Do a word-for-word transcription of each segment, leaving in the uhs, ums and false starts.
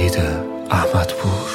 فرید احمدپور.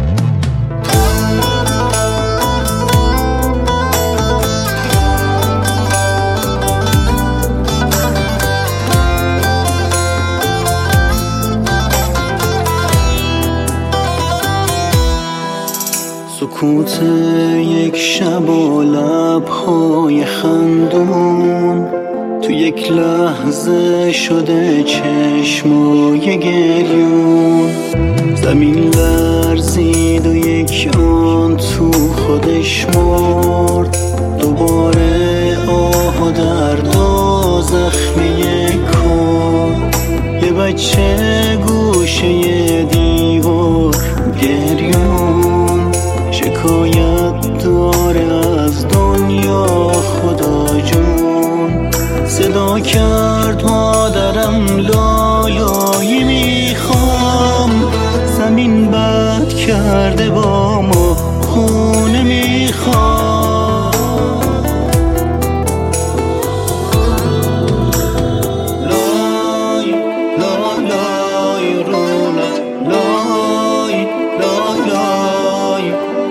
سکوت یک شب و لب‌های خندون تو یک لحظه شده چشمای گریون. زمین لرزید و یک آن تو خودش مرد. دوباره آه و درد و زخمی کن. یه بچه گوشه دیوار گریون شکایت داره از دنیا خدا جون. صدا کرد مادرم لالایی میخوام. زمین بد کرده با ما خونه میخوام. لای لای لای رونا لای لای لای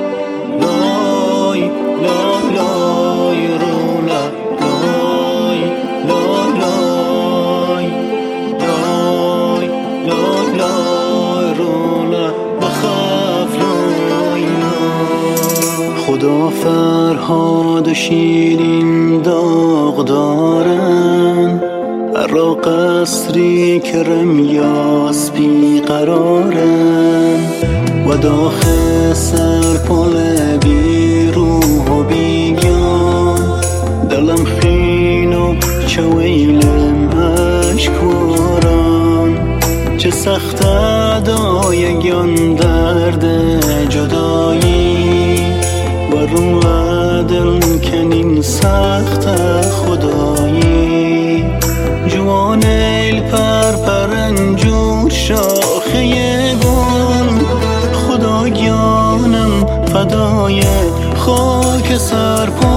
لای لای لای رونا لای لای لای لای لای لای رونا بخاف لاینا. خدا فرهاد و شیرین داغ دارن. هر قصری که رمیاس بیقرارن و داخل سرپل بی روح و بیگان. دلم خین و چویلم اشکوران. چه سخت دایگان درد جدایی و رو دل کنین سخت خدایی. جوان ایل پر پرنجور شاخه گل. خدا گیانم فدای خاک سرپا